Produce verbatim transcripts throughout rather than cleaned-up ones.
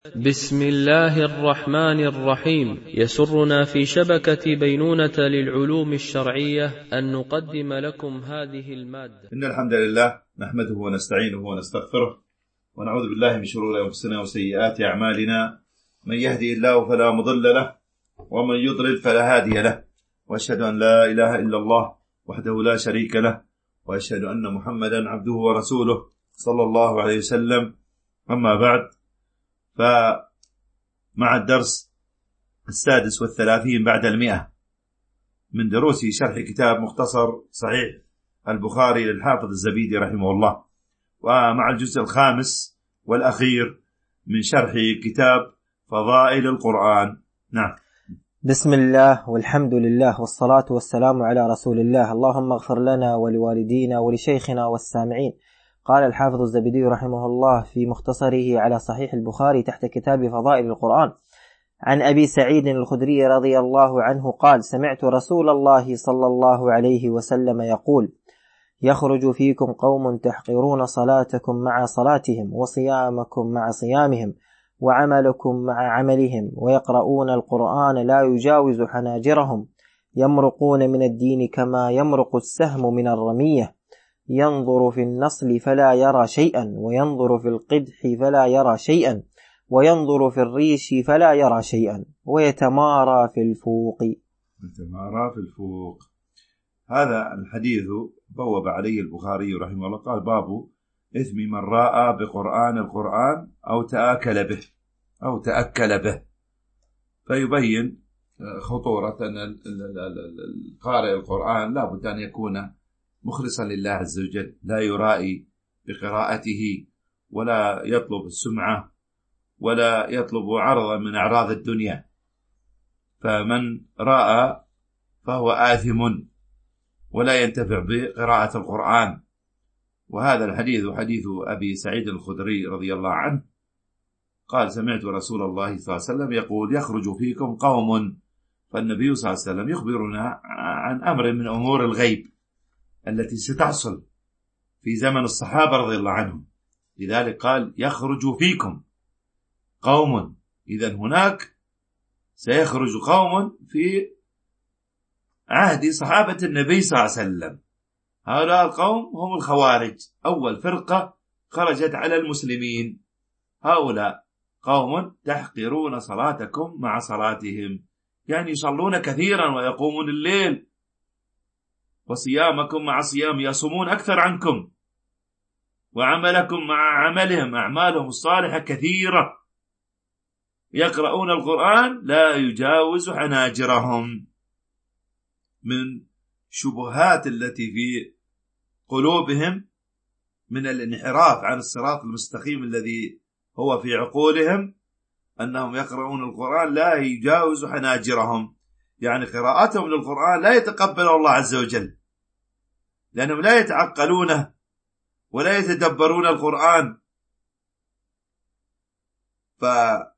بسم الله الرحمن الرحيم. يسرنا في شبكة بينونة للعلوم الشرعية أن نقدم لكم هذه المادة. إن الحمد لله نحمده ونستعينه ونستغفره ونعوذ بالله من شرور أنفسنا وسيئات أعمالنا. من يهدي الله فلا مضل له ومن يضلل فلا هادي له، وأشهد أن لا إله إلا الله وحده لا شريك له، وأشهد أن محمدا عبده ورسوله صلى الله عليه وسلم. أما بعد، فمع الدرس السادس والثلاثين بعد المئة من دروس شرح كتاب مختصر صحيح البخاري للحافظ الزبيدي رحمه الله، ومع الجزء الخامس والأخير من شرح كتاب فضائل القرآن. نعم. بسم الله والحمد لله والصلاة والسلام على رسول الله. اللهم اغفر لنا ولوالدينا ولشيخنا والسامعين. قال الحافظ الزبيدي رحمه الله في مختصره على صحيح البخاري تحت كتاب فضائل القرآن عن أبي سعيد الخدري رضي الله عنه قال: سمعت رسول الله صلى الله عليه وسلم يقول: يخرج فيكم قوم تحقرون صلاتكم مع صلاتهم وصيامكم مع صيامهم وعملكم مع عملهم، ويقرؤون القرآن لا يجاوز حناجرهم، يمرقون من الدين كما يمرق السهم من الرمية، ينظر في النصل فلا يرى شيئا، وينظر في القدح فلا يرى شيئا، وينظر في الريش فلا يرى شيئا، ويتمارى في الفوق. يتمارى في الفوق. هذا الحديث بوب عليه البخاري رحمه الله، قال: باب إثم من راى بقرآن القرآن أو تآكل به أو تأكل به. فيبين خطورة أن القارئ القرآن لا بد أن يكون مخلصا لله عز وجل، لا يرائي بقراءته ولا يطلب السمعة ولا يطلب عرضا من أعراض الدنيا. فمن رأى فهو آثم ولا ينتفع بقراءة القرآن. وهذا الحديث حديث أبي سعيد الخدري رضي الله عنه قال: سمعت رسول الله صلى الله عليه وسلم يقول: يخرج فيكم قوم. فالنبي صلى الله عليه وسلم يخبرنا عن أمر من أمور الغيب التي ستحصل في زمن الصحابة رضي الله عنهم، لذلك قال: يخرج فيكم قوم. إذن هناك سيخرج قوم في عهد صحابة النبي صلى الله عليه وسلم. هؤلاء القوم هم الخوارج، أول فرقة خرجت على المسلمين. هؤلاء قوم تحقرون صلاتكم مع صلاتهم، يعني يصلون كثيرا ويقومون الليل، وصيامكم مع صيام، يصومون أكثر عنكم، وعملكم مع عملهم، أعمالهم الصالحة كثيرة، يقرؤون القرآن لا يجاوز حناجرهم. من شبهات التي في قلوبهم من الانحراف عن الصراط المستقيم الذي هو في عقولهم أنهم يقرؤون القرآن لا يجاوز حناجرهم، يعني قراءتهم للقرآن لا يتقبله الله عز وجل، لأنهم لا يتعقلونه ولا يتدبرون القرآن. فهنا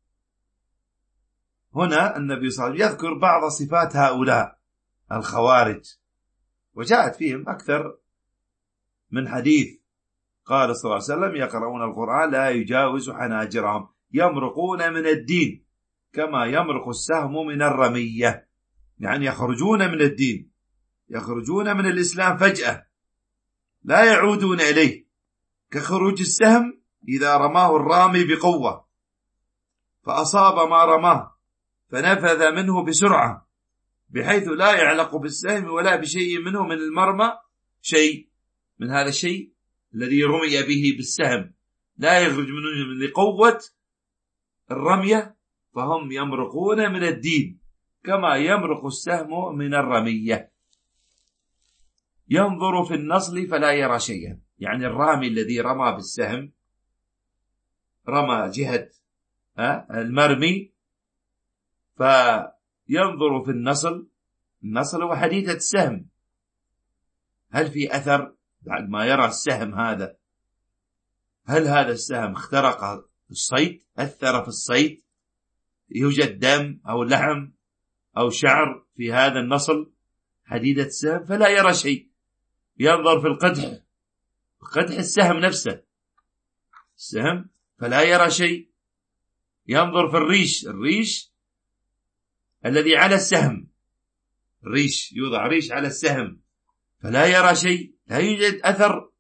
النبي صلى الله عليه وسلم يذكر بعض صفات هؤلاء الخوارج، وجاءت فيهم أكثر من حديث. قال صلى الله عليه وسلم: يقرؤون القرآن لا يجاوز حناجرهم، يمرقون من الدين كما يمرق السهم من الرمية، يعني يخرجون من الدين، يخرجون من الإسلام فجأة لا يعودون إليه، كخروج السهم إذا رماه الرامي بقوة فأصاب ما رماه فنفذ منه بسرعة بحيث لا يعلق بالسهم ولا بشيء منه من المرمى شيء من هذا الشيء الذي رمي به بالسهم، لا يخرج منه لقوة الرمية، فهم يمرقون من الدين كما يمرق السهم من الرمية. ينظر في النصل فلا يرى شيئا، يعني الرامي الذي رمى بالسهم رمى جهة المرمي، فينظر في النصل. النصل هو حديدة السهم، هل في أثر بعد ما يرى السهم هذا؟ هل هذا السهم اخترق الصيد، أثر في الصيد، يوجد دم أو لحم أو شعر في هذا النصل حديدة السهم؟ فلا يرى شيء. ينظر في القدح، قدح السهم نفسه، السهم، فلا يرى شيء. ينظر في الريش، الريش الذي على السهم، الريش يوضع ريش على السهم فلا يرى شيء، لا يوجد أثر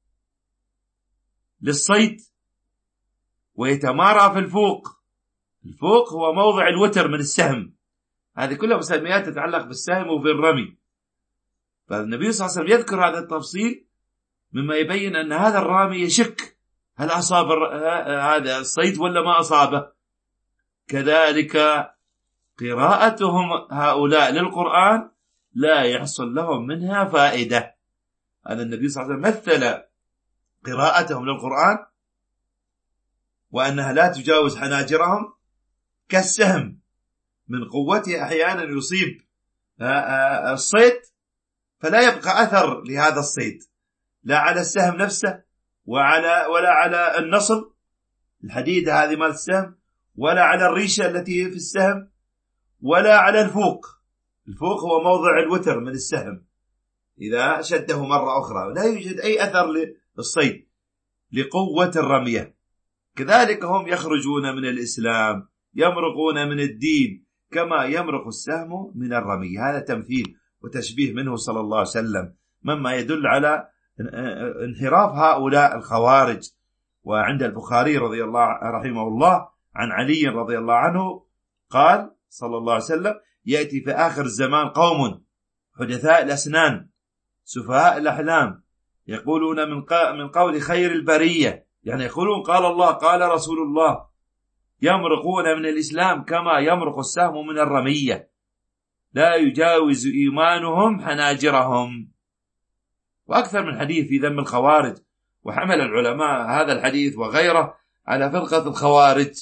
للصيد. ويتمارى في الفوق، الفوق هو موضع الوتر من السهم. هذه كلها مسميات تتعلق بالسهم وفي الرمي. فالنبي صلى الله عليه وسلم يذكر هذا التفصيل مما يبين أن هذا الرامي يشك هل أصاب هذا الصيد ولا ما أصابه. كذلك قراءتهم هؤلاء للقرآن لا يحصل لهم منها فائدة. أن النبي صلى الله عليه وسلم مثل قراءتهم للقرآن وأنها لا تجاوز حناجرهم كالسهم، من قوته أحيانا يصيب الصيد فلا يبقى أثر لهذا الصيد، لا على السهم نفسه وعلى ولا على النصل الحديدة هذه مال السهم، ولا على الريشة التي في السهم، ولا على الفوق. الفوق هو موضع الوتر من السهم، إذا شده مرة أخرى لا يوجد أي أثر للصيد لقوة الرمية. كذلك هم يخرجون من الإسلام، يمرقون من الدين كما يمرق السهم من الرمي. هذا تمثيل وتشبيه منه صلى الله عليه وسلم، مما يدل على انحراف هؤلاء الخوارج. وعند البخاري رضي الله رحمه الله عن علي رضي الله عنه قال صلى الله عليه وسلم: يأتي في آخر الزمان قوم حدثاء الأسنان سفهاء الأحلام يقولون من قول خير البرية، يعني يقولون قال الله قال رسول الله، يمرقون من الإسلام كما يمرق السهم من الرمية، لا يجاوز إيمانهم حناجرهم. وأكثر من حديث في ذم الخوارج، وحمل العلماء هذا الحديث وغيره على فرقة الخوارج،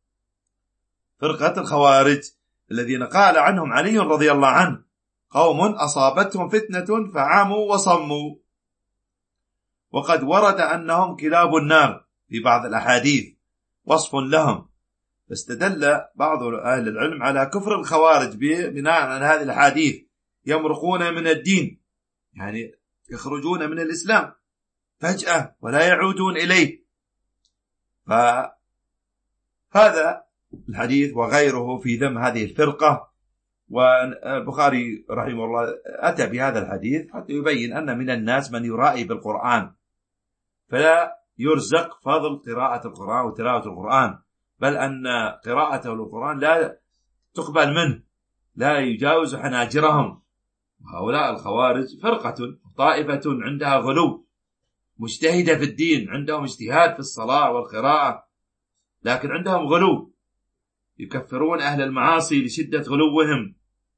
فرقة الخوارج الذين قال عنهم علي رضي الله عنه: قوم أصابتهم فتنة فعاموا وصموا. وقد ورد أنهم كلاب النار في بعض الأحاديث وصف لهم، فاستدل بعض أهل العلم على كفر الخوارج بناء على هذه الأحاديث: يمرقون من الدين، يعني يخرجون من الإسلام فجأة ولا يعودون إليه. فهذا الحديث وغيره في ذم هذه الفرقة. والبخاري رحمه الله أتى بهذا الحديث حتى يبين أن من الناس من يرائي بالقرآن فلا يرزق فضل قراءة القرآن وتلاوة القرآن، بل أن قراءته للقرآن لا تقبل منه، لا يجاوز حناجرهم. هؤلاء الخوارج فرقة طائفة عندها غلو، مجتهدة في الدين، عندهم اجتهاد في الصلاة والقراءة، لكن عندهم غلو، يكفرون أهل المعاصي لشدة غلوهم.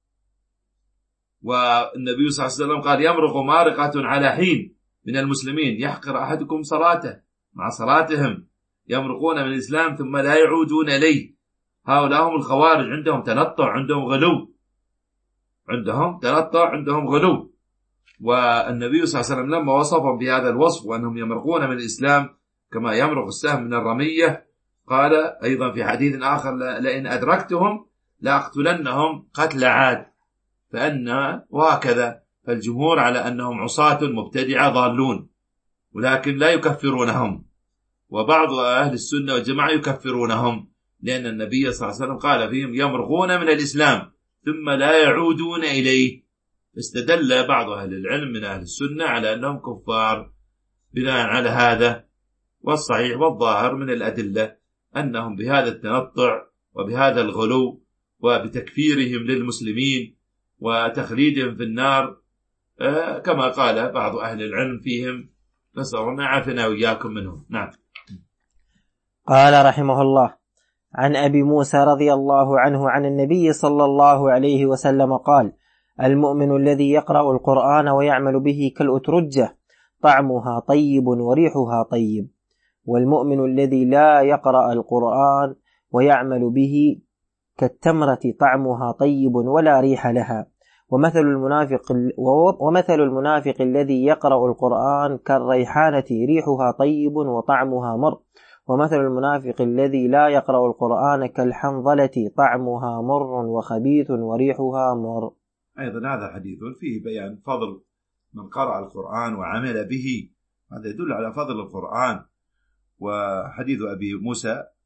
والنبي صلى الله عليه وسلم قال: يمرق مارقة على حين من المسلمين يحقر أحدكم صلاته مع صلاتهم، يمرقون من الإسلام ثم لا يعودون إليه. هؤلاء هم الخوارج، عندهم تنطع، عندهم غلو، عندهم تنطع، عندهم غلو. والنبي صلى الله عليه وسلم لما وصفهم بهذا الوصف وأنهم يمرقون من الإسلام كما يمرق السهم من الرمية، قال أيضا في حديث آخر: لئن أدركتهم لأقتلنهم قتل عاد. فأن وهكذا فالجمهور على أنهم عصاة مبتدعة ضالون، ولكن لا يكفرونهم. وبعض أهل السنة والجماعة يكفرونهم، لأن النبي صلى الله عليه وسلم قال فيهم: يمرقون من الإسلام ثم لا يعودون إليه. استدل بعض أهل العلم من أهل السنة على أنهم كفار بناء على هذا. والصحيح والظاهر من الأدلة أنهم بهذا التنطع وبهذا الغلو وبتكفيرهم للمسلمين وتخليدهم في النار كما قال بعض أهل العلم فيهم، نسأل الله عافنا وإياكم منهم. نعم. قال رحمه الله: عن أبي موسى رضي الله عنه عن النبي صلى الله عليه وسلم قال: المؤمن الذي يقرأ القرآن ويعمل به كالأترجة طعمها طيب وريحها طيب، والمؤمن الذي لا يقرأ القرآن ويعمل به كالتمرة طعمها طيب ولا ريح لها. ومثل المنافق ومثل المنافق الذي يقرأ القرآن كالريحانة ريحها طيب وطعمها مر، ومثل المنافق الذي لا يقرأ القرآن كالحنظلة طعمها مر وخبيث وريحها مر. أيضا هذا حديث فيه بيان فضل من قرأ القرآن وعمل به، هذا يدل على فضل القرآن. وحديث أبي موسى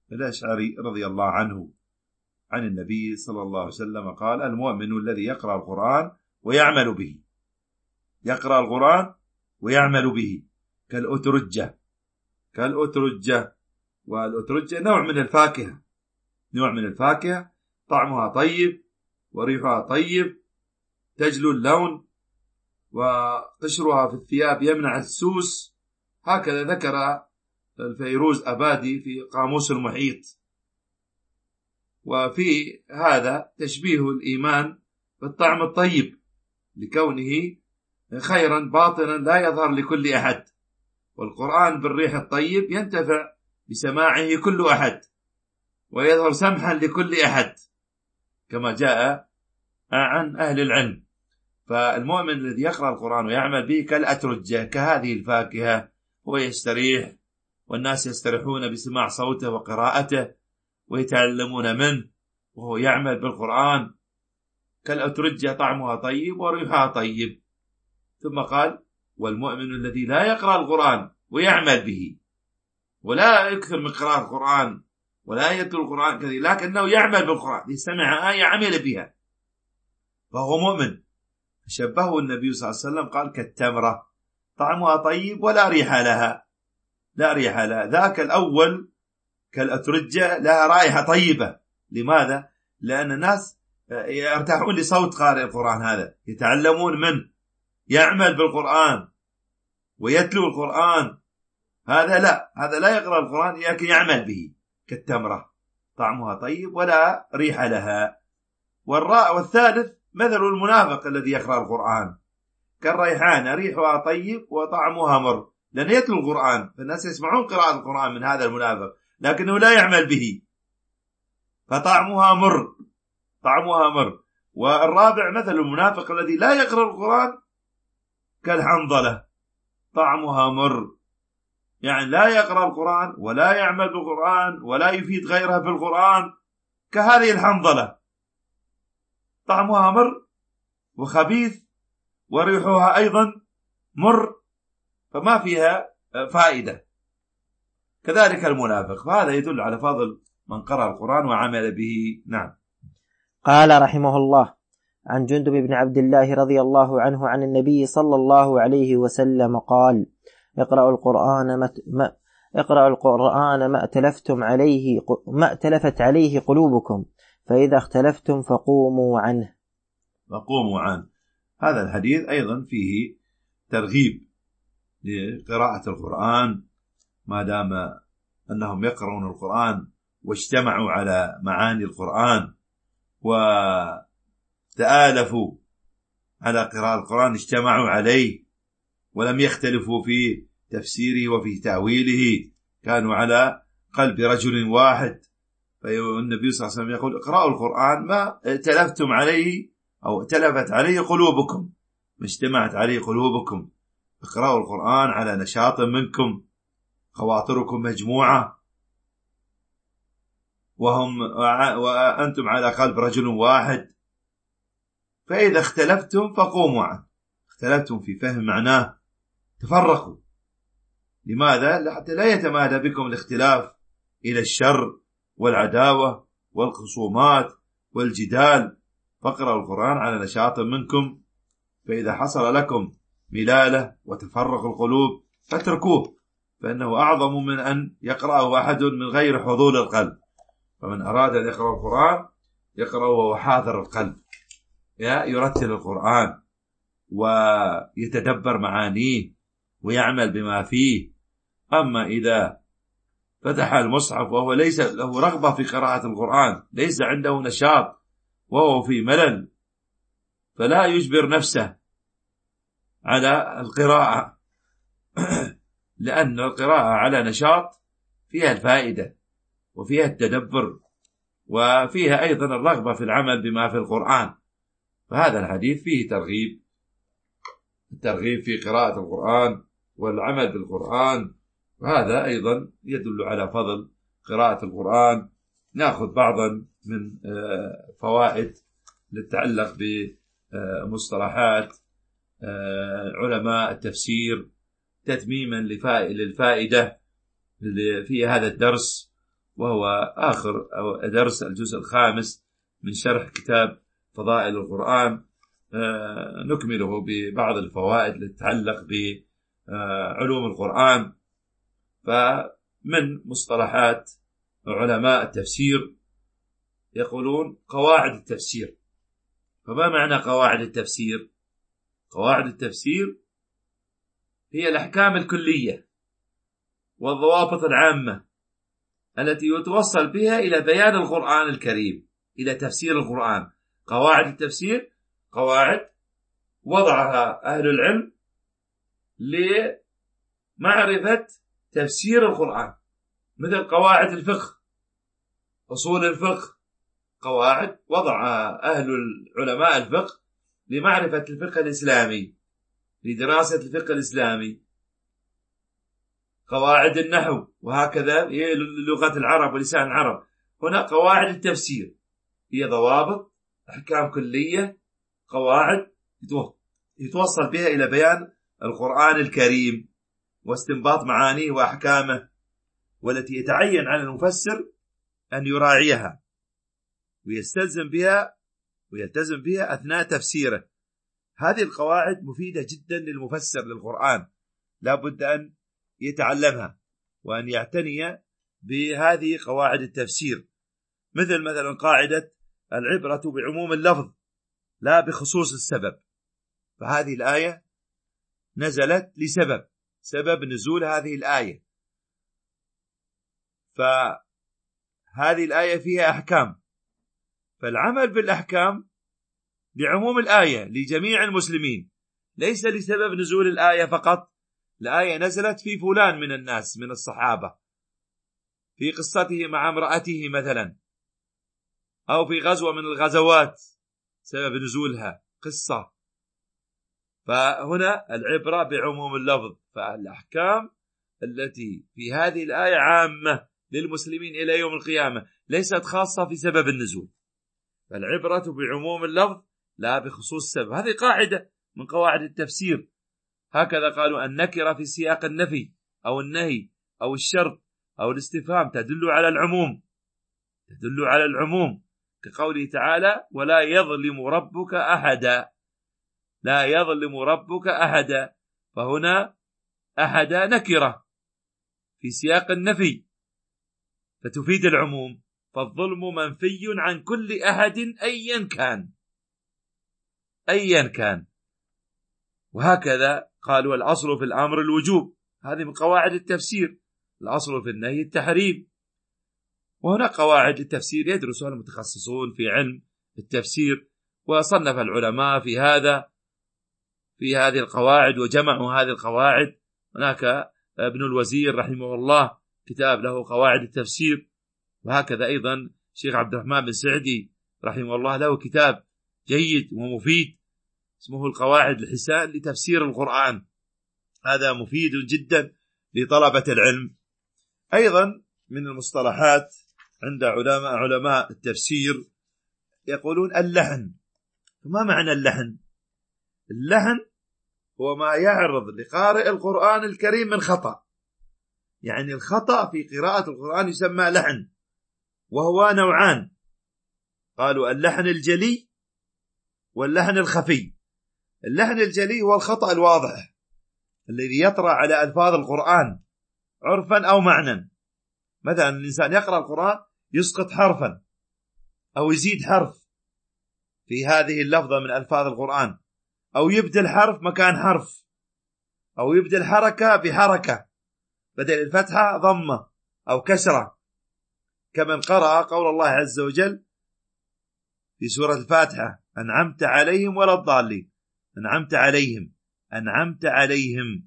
الأشعري رضي الله عنه عن النبي صلى الله عليه وسلم قال: المؤمن الذي يقرأ القرآن ويعمل به، يقرأ القرآن ويعمل به كالأترجة، كالأترجة. والأترجة نوع من الفاكهة، نوع من الفاكهة طعمها طيب وريحها طيب، تجلو اللون، وقشرها في الثياب يمنع السوس. هكذا ذكر الفيروز أبادي في قاموس المحيط. وفي هذا تشبيه الإيمان بالطعم الطيب لكونه خيرا باطنا لا يظهر لكل أحد، والقرآن بالريح الطيب ينتفع بسماعه كل أحد ويظهر سمحا لكل أحد كما جاء عن أهل العلم. فالمؤمن الذي يقرأ القرآن ويعمل به كالأترجة، كهذه الفاكهة، هو يستريح والناس يستريحون بسماع صوته وقراءته ويتعلمون منه، وهو يعمل بالقرآن كالأترجة طعمها طيب وريحها طيب. ثم قال: والمؤمن الذي لا يقرأ القرآن ويعمل به، ولا يكثر من قراءة القرآن ولا يتلو القرآن كثير، لكنه يعمل بالقرآن، سمع آية عمل بها، فهو مؤمن. شبهه النبي صلى الله عليه وسلم قال: كالتمرة طعمها طيب ولا ريح لها، لا ريح لها. ذاك الأول كالأترجة لها رائحة طيبة. لماذا؟ لأن الناس يرتاحون لصوت قارئ القرآن، هذا يتعلمون منه، يعمل بالقرآن ويتلو القرآن. هذا لا، هذا لا يقرأ القرآن لكن يعمل به، كالتمرة طعمها طيب ولا ريح لها. والراء والثالث مثل المنافق الذي يقرأ القرآن، كالريحانة ريحها طيب وطعمها مر، لأن يتلو القرآن، فالناس يسمعون قراءة القرآن من هذا المنافق لكنه لا يعمل به، فطعمها مر، طعمها مر. والرابع مثل المنافق الذي لا يقرأ القرآن، كالحنظلة طعمها مر، يعني لا يقرأ القرآن ولا يعمل بالقرآن ولا يفيد غيرها في القرآن، كهذه الحنظلة طعمها مر وخبيث وريحها أيضا مر، فما فيها فائدة. كذلك المنافق. فهذا يدل على فضل من قرأ القرآن وعمل به. نعم. قال رحمه الله: عن جندب بن عبد الله رضي الله عنه عن النبي صلى الله عليه وسلم قال: اقرأوا القرآن ما ما اقرأوا القرآن ما ائتلفتم عليه ما ائتلفت عليه قلوبكم، فإذا اختلفتم فقوموا عنه. فقوموا عنه. هذا الحديث أيضا فيه ترغيب لقراءة القرآن، ما دام أنهم يقرؤون القرآن واجتمعوا على معاني القرآن وتآلفوا على قراءة القرآن، اجتمعوا عليه ولم يختلفوا في تفسيره وفي تأويله، كانوا على قلب رجل واحد. فالنبي صلى الله عليه وسلم يقول: اقرأوا القرآن ما ائتلفتم عليه أو ائتلفت عليه قلوبكم، ما اجتمعت عليه قلوبكم. اقرأوا القرآن على نشاط منكم، خواطركم مجموعة، وهم وأنتم على قلب رجل واحد. فإذا اختلفتم فقوموا عنه. اختلفتم في فهم معناه، تفرقوا. لماذا؟ حتى لا يتمادى بكم الاختلاف إلى الشر والعداوة والخصومات والجدال. فاقرأوا القرآن على نشاط منكم، فإذا حصل لكم ملالة وتفرق القلوب فاتركوه، فإنه أعظم من أن يقرأه أحد من غير حضور القلب. فمن أراد أن يقرأ القرآن يقرأه وهو حاضر القلب، يرتل القرآن ويتدبر معانيه ويعمل بما فيه. أما إذا فتح المصحف وهو ليس له رغبة في قراءة القرآن، ليس عنده نشاط وهو في ملل، فلا يجبر نفسه على القراءة لأن القراءة على نشاط فيها الفائدة وفيها التدبر وفيها أيضا الرغبة في العمل بما في القرآن. فهذا الحديث فيه ترغيب الترغيب في قراءة القرآن والعمل بالقرآن، وهذا أيضا يدل على فضل قراءة القرآن. نأخذ بعضا من فوائد للتعلق بمصطلحات علماء التفسير تتميما للفائدة في هذا الدرس. وهو آخر أو درس الجزء الخامس من شرح كتاب فضائل القرآن. نكمله ببعض الفوائد التي تتعلق بعلوم القرآن. فمن مصطلحات علماء التفسير يقولون قواعد التفسير. فما معنى قواعد التفسير؟ قواعد التفسير هي الأحكام الكلية والضوابط العامة التي يتوصل بها إلى بيان القرآن الكريم، إلى تفسير القرآن. قواعد التفسير قواعد وضعها أهل العلم لمعرفة تفسير القرآن، مثل قواعد الفقه، أصول الفقه، قواعد وضعها أهل العلماء الفقه لمعرفة الفقه الإسلامي، لدراسة الفقه الإسلامي. قواعد النحو، وهكذا هي لغة العرب ولسان العرب. هنا قواعد التفسير هي ضوابط، أحكام كلية، قواعد يتوصل بها إلى بيان القرآن الكريم واستنباط معانيه وأحكامه، والتي يتعين على المفسر أن يراعيها ويستلزم بها ويلتزم بها أثناء تفسيره. هذه القواعد مفيدة جدا للمفسر للقرآن، لا بد أن يتعلمها وأن يعتني بهذه قواعد التفسير، مثل مثلا قاعدة العبرة بعموم اللفظ لا بخصوص السبب. فهذه الآية نزلت لسبب، سبب نزول هذه الآية، فهذه الآية فيها أحكام، فالعمل بالأحكام لعموم الآية لجميع المسلمين، ليس لسبب نزول الآية فقط. الآية نزلت في فلان من الناس من الصحابة في قصته مع امرأته مثلا، أو في غزوة من الغزوات سبب نزولها قصة. فهنا العبرة بعموم اللفظ، فالأحكام التي في هذه الآية عامة للمسلمين إلى يوم القيامة، ليست خاصة في سبب النزول. فالعبرة بعموم اللفظ لا بخصوص السبب. هذه قاعدة من قواعد التفسير. هكذا قالوا النكرة في سياق النفي أو النهي أو الشرط أو الاستفهام تدل على العموم، تدل على العموم، كقوله تعالى ولا يظلم ربك أحدا، لا يظلم ربك أحدا. فهنا أحدا نكرة في سياق النفي فتفيد العموم، فالظلم منفي عن كل أحد أيا كان، أيا كان. وهكذا قالوا الأصل في الأمر الوجوب، هذه من قواعد التفسير. الأصل في النهي التحريم. وهنا قواعد التفسير يدرسها المتخصصون في علم التفسير، وصنف العلماء في هذا في هذه القواعد وجمعوا هذه القواعد. هناك ابن الوزير رحمه الله كتاب له قواعد التفسير، وهكذا أيضا شيخ عبد الرحمن بن سعدي رحمه الله له كتاب جيد ومفيد اسمه القواعد الحسان لتفسير القرآن. هذا مفيد جدا لطلبة العلم. أيضا من المصطلحات عند علماء علماء التفسير يقولون اللحن. ما معنى اللحن؟ اللحن هو ما يعرض لقارئ القرآن الكريم من خطأ، يعني الخطأ في قراءة القرآن يسمى لحن، وهو نوعان. قالوا اللحن الجلي واللحن الخفي. اللحن الجلي هو الخطأ الواضح الذي يطرأ على ألفاظ القرآن عرفا أو معنى. مثلا الإنسان يقرأ القرآن يسقط حرفا أو يزيد حرف في هذه اللفظة من ألفاظ القرآن، أو يبدل حرف مكان حرف، أو يبدل حركة بحركة، بدل الفتحة ضمة أو كسرة، كمن قرأ قول الله عز وجل في سورة الفاتحة أنعمت عليهم ولا الضالين. أنعمت عليهم، أنعمت عليهم،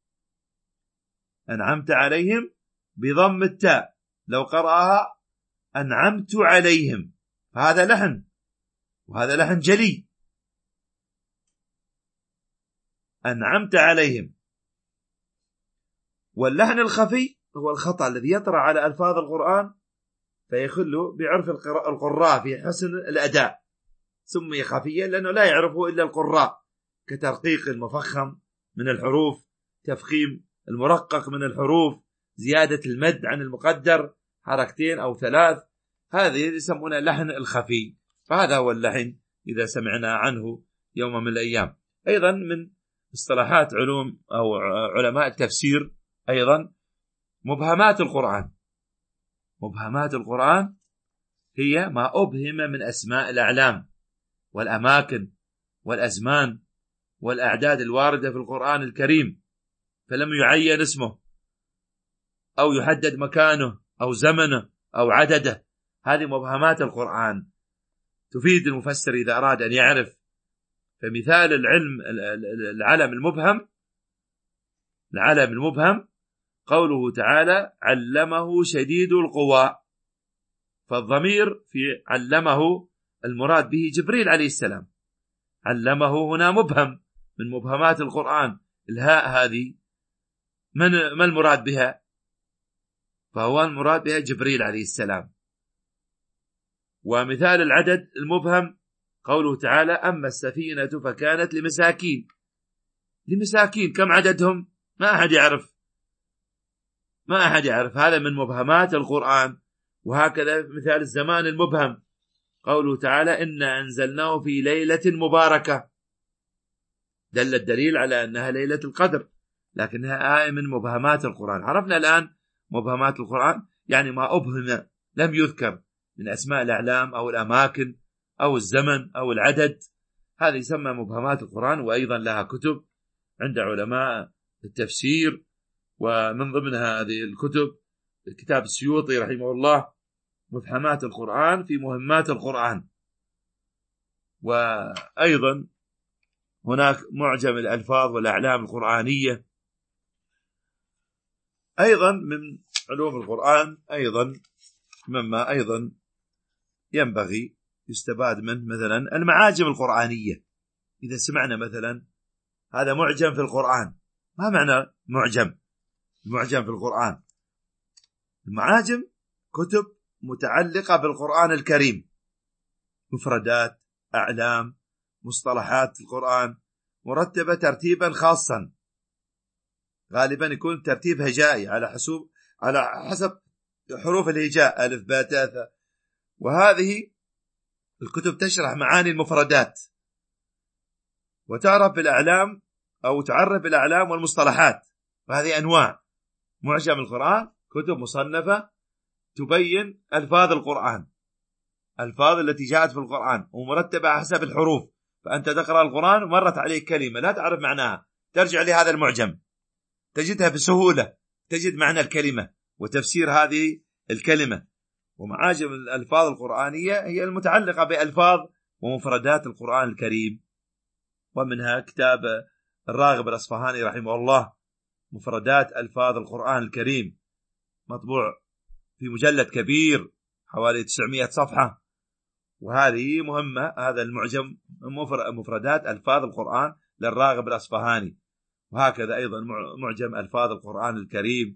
أنعمت عليهم بضم التاء، لو قرأها أنعمت عليهم، هذا لحن، وهذا لحن جلي. أنعمت عليهم. واللحن الخفي هو الخطأ الذي يطرأ على ألفاظ القرآن فيخل بعرف القراء في حسن الأداء، سمي خفيا لأنه لا يعرفه إلا القراء، كترقيق المفخم من الحروف، تفخيم المرقق من الحروف، زيادة المد عن المقدر، حركتين أو ثلاث، هذه يسمونها لحن الخفي، فهذا هو اللحن إذا سمعنا عنه يوم من الأيام. أيضا من اصطلاحات علوم أو علماء التفسير أيضا مبهمات القرآن. مبهمات القرآن هي ما أبهم من أسماء الأعلام والأماكن والأزمان والأعداد الواردة في القرآن الكريم، فلم يعين اسمه أو يحدد مكانه أو زمنه أو عدده. هذه مبهمات القرآن تفيد المفسر إذا أراد أن يعرف. فمثال العلم العلم المبهم العلم المبهم قوله تعالى علمه شديد القوى، فالضمير في علمه المراد به جبريل عليه السلام. علمه هنا مبهم من مبهمات القرآن. الهاء هذه من ما المراد بها؟ فهو المراد بها جبريل عليه السلام. ومثال العدد المبهم قوله تعالى أما السفينة فكانت لمساكين. لمساكين كم عددهم؟ ما أحد يعرف، ما أحد يعرف. هذا من مبهمات القرآن. وهكذا مثال الزمان المبهم قوله تعالى إنا أنزلناه في ليلة مباركة، دل الدليل على أنها ليلة القدر، لكنها آية من مبهمات القرآن. عرفنا الآن مبهمات القرآن يعني ما أبهم لم يذكر من أسماء الأعلام أو الأماكن أو الزمن أو العدد، هذا يسمى مبهمات القرآن. وأيضا لها كتب عند علماء التفسير، ومن ضمنها هذه الكتب كتاب السيوطي رحمه الله مبهمات القرآن في مهمات القرآن. وأيضا هناك معجم الألفاظ والأعلام القرآنية. أيضا من علوم القرآن أيضا مما أيضا ينبغي يستفاد منه مثلا المعاجم القرآنية. إذا سمعنا مثلا هذا معجم في القرآن، ما معنى معجم؟ المعجم في القرآن المعاجم كتب متعلقة بالقرآن الكريم، مفردات، أعلام، مصطلحات القرآن، مرتبة ترتيبا خاصا، غالبا يكون ترتيب هجائي على حسب على حسب حروف الهجاء ألف باء تاء ثاء. وهذه الكتب تشرح معاني المفردات وتعرف بالأعلام أو تعرف بالأعلام والمصطلحات، وهذه أنواع. معجم القرآن كتب مصنفة تبين ألفاظ القرآن، ألفاظ التي جاءت في القرآن ومرتبة حسب الحروف. فأنت تقرأ القرآن ومرت عليك كلمة لا تعرف معناها، ترجع لهذا المعجم تجدها بسهولة، تجد معنى الكلمة وتفسير هذه الكلمة. ومعاجم الألفاظ القرآنية هي المتعلقة بألفاظ ومفردات القرآن الكريم. ومنها كتاب الراغب الأصفهاني رحمه الله مفردات ألفاظ القرآن الكريم، مطبوع في مجلد كبير حوالي تسعمائة صفحة، وهذه مهمة. هذا المعجم مفردات ألفاظ القرآن للراغب الأصفهاني. وهكذا أيضا معجم ألفاظ القرآن الكريم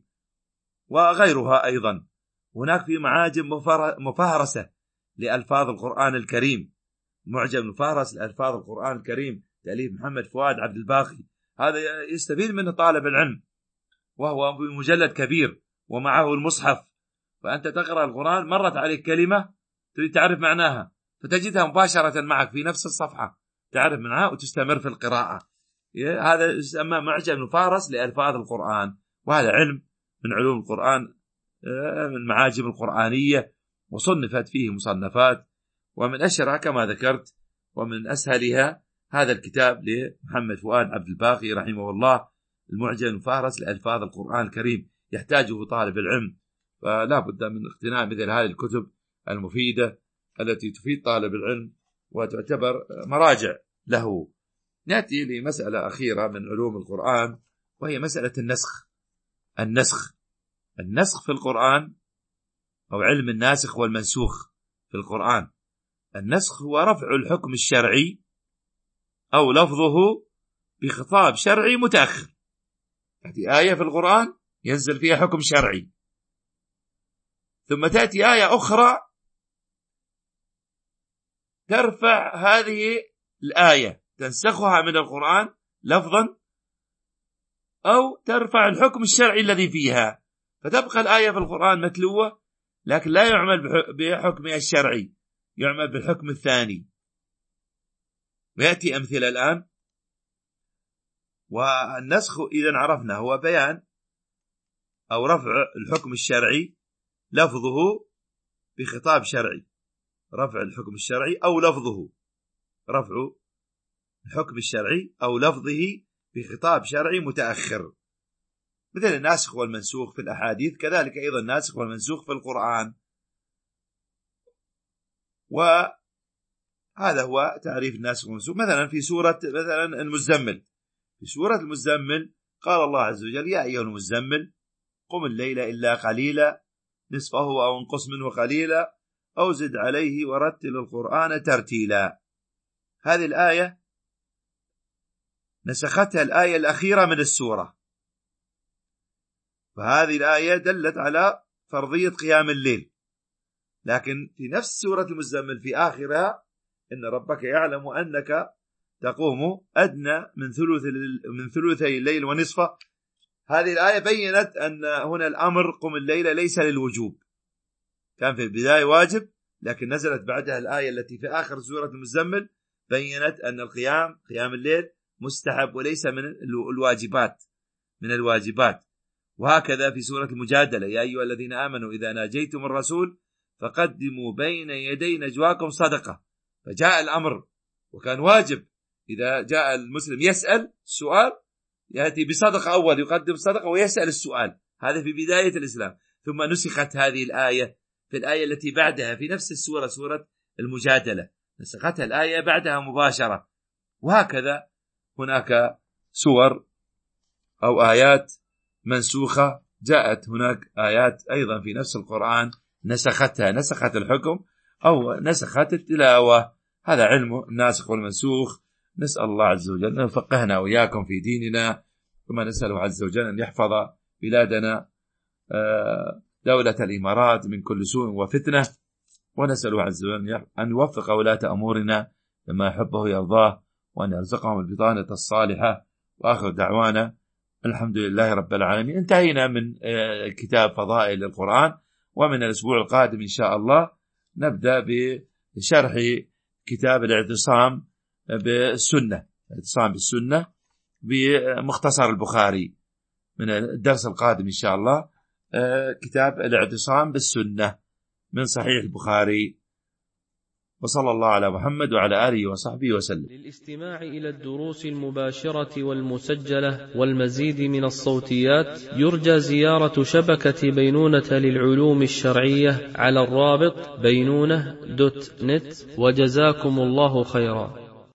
وغيرها. أيضا هناك في معاجم مفهرسة لألفاظ القرآن الكريم، معجم مفهرس لألفاظ القرآن الكريم تأليف محمد فؤاد عبد الباقي، هذا يستفيد منه طالب العلم، وهو بمجلد كبير ومعه المصحف. فأنت تقرأ القرآن مرت عليك كلمة تريد تعرف معناها فتجدها مباشرة معك في نفس الصفحة، تعرف معناها وتستمر في القراءة. هذا يسمى معجم مفهرس لألفاظ القرآن، وهذا علم من علوم القرآن من المعاجم القرآنية، وصنفت فيه مصنفات، ومن أشهرها كما ذكرت ومن أسهلها هذا الكتاب لمحمد فؤاد عبد الباقي رحمه الله المعجم المفهرس لألفاظ القرآن الكريم، يحتاجه طالب العلم. فلا بد من اقتناء مثل هذه الكتب المفيدة التي تفيد طالب العلم وتعتبر مراجع له. نأتي لمسألة أخيرة من علوم القرآن، وهي مسألة النسخ. النسخ النسخ في القرآن أو علم الناسخ والمنسوخ في القرآن. النسخ هو رفع الحكم الشرعي أو لفظه بخطاب شرعي متأخر. تأتي آية في القرآن ينزل فيها حكم شرعي، ثم تأتي آية أخرى ترفع هذه الآية، تنسخها من القرآن لفظا أو ترفع الحكم الشرعي الذي فيها، فتبقى الآية في القرآن متلوة لكن لا يعمل بحكمه الشرعي، يعمل بالحكم الثاني. ويأتي أمثلة الآن. والنسخ إذا عرفنا هو بيان أو رفع الحكم الشرعي لفظه بخطاب شرعي، رفع الحكم الشرعي أو لفظه، رفع الحكم الشرعي أو لفظه بخطاب شرعي متأخر، مثل الناسخ والمنسوخ في الأحاديث، كذلك أيضا الناسخ والمنسوخ في القرآن. وهذا هو تعريف الناسخ والمنسوخ. مثلا في سورة مثلا المزمل، في سورة المزمل قال الله عز وجل: يا أيها المزمل قم الليل إلا قليلا نصفه أو انقص منه قليلا أو زد عليه ورتل القرآن ترتيلا. هذه الآية نسختها الآية الأخيرة من السورة، فهذه الآية دلت على فرضية قيام الليل. لكن في نفس سورة المزمل في آخرها: إن ربك يعلم أنك تقوم أدنى من ثلث من ثلثي الليل ونصفه. هذه الآية بيّنت أن هنا الأمر قم الليل ليس للوجوب، كان في البداية واجب، لكن نزلت بعدها الآية التي في آخر سورة المزمل بيّنت أن القيام قيام الليل مستحب وليس من الواجبات من الواجبات. وهكذا في سورة المجادلة: يا أيها الذين آمنوا إذا ناجيتم الرسول فقدموا بين يدي نجواكم صدقة. فجاء الأمر وكان واجب، إذا جاء المسلم يسأل السؤال يأتي بصدقة أول، يقدم صدقة ويسأل السؤال. هذا في بداية الإسلام. ثم نسخت هذه الآية في الآية التي بعدها في نفس السورة، سورة المجادلة، نسختها الآية بعدها مباشرة. وهكذا هناك سور أو آيات منسوخة، جاءت هناك آيات أيضا في نفس القرآن نسختها، نسخت الحكم أو نسخت التلاوة. هذا علم الناسخ والمنسوخ. نسأل الله عز وجل أن يفقهنا وإياكم في ديننا، ثم نسأله عز وجل أن يحفظ بلادنا دولة الإمارات من كل سوء وفتنة، ونسأله عز وجل أن يوفق ولاة أمورنا لما يحبه ويرضاه، وأن يرزقهم البطانة الصالحة. وآخر دعوانا الحمد لله رب العالمين. انتهينا من كتاب فضائل القرآن، ومن الأسبوع القادم إن شاء الله نبدأ بشرح كتاب الاعتصام بالسنة، الاعتصام بالسنة بمختصر البخاري. من الدرس القادم إن شاء الله كتاب الاعتصام بالسنة من صحيح البخاري. وصلى الله على محمد وعلى آله وصحبه وسلم. للاستماع إلى الدروس المباشرة والمسجلة والمزيد من الصوتيات يرجى زيارة شبكة بينونة للعلوم الشرعية على الرابط بينونة دوت نت. وجزاكم الله خيرا.